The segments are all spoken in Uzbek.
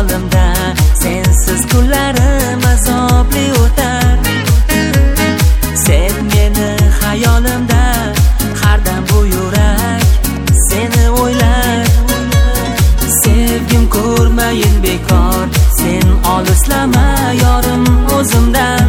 hayolimda sensiz kunlarim azobli o'tar. Sen meni hayolimda har dam bu yurak seni o'ylar. Sevgim ko'rmayin bekor, sen olislama yorim o'zimdan.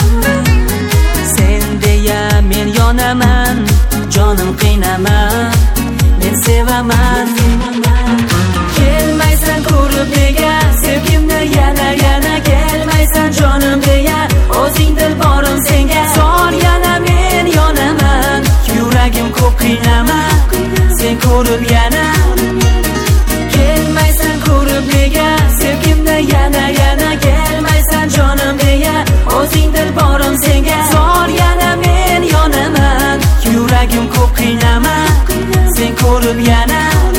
Sen deya men yonaman, jonim qiynama, men sevaman. Kelmaysan ko'rib nega sevgimni yana kelmaysan jonim deya, o'zing dilborim senga zor yana men yonaman. Yuragim ko'p qiynama, sen ko'rib yana. Kelmaysan ko'rib nega sevgimni yana kelmaysan jonim deya, o'zing dilborim senga zor yana men yonaman. Yuragim ko'p qiynama, sen ko'rib yana.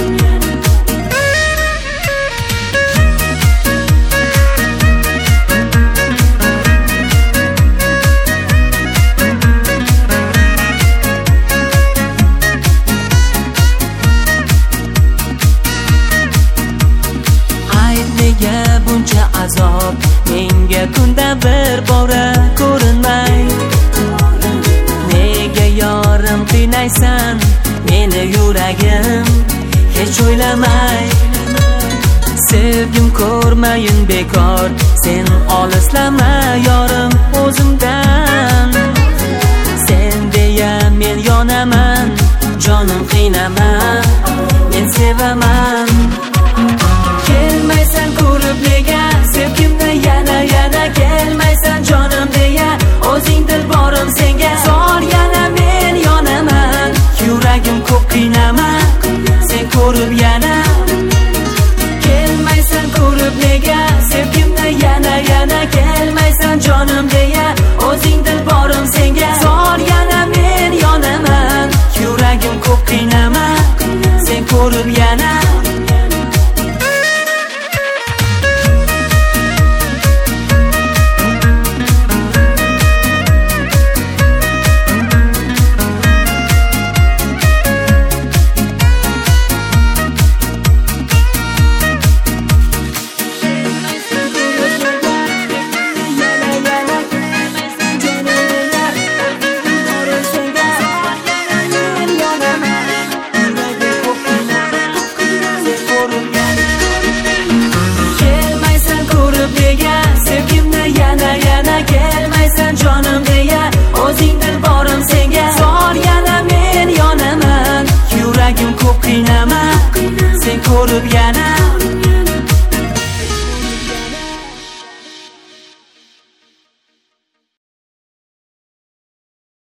Nega buncha azob menga kunda bir bora ko'rinmay? Nega yorim qiynaysan meni yuragim hech o'ylamay? Sevgim ko'rmayin bekor, sen olislama yorim o'zimdan. Sen deya men yonaman, jonim qiynama, men sevaman. Kelmaysan ko'rib nega sevgimni yana kelmaysan jonim deya, o'zing dilborim senga zor yana men yonaman. Yuragim ko'p qiynama, sen ko'rib yana. Kelmaysan ko'rib nega sevgimni yana kelmaysan jonim deya, o'zing dilborim senga zor yana men yonaman. Yuragim ko'p qiynama, sen ko'rib yana. Kelmaysan jonim deya, o'zing dilborim senga zor yana men yonaman. Yuragim ko'p qiynama, sen ko'rib yana.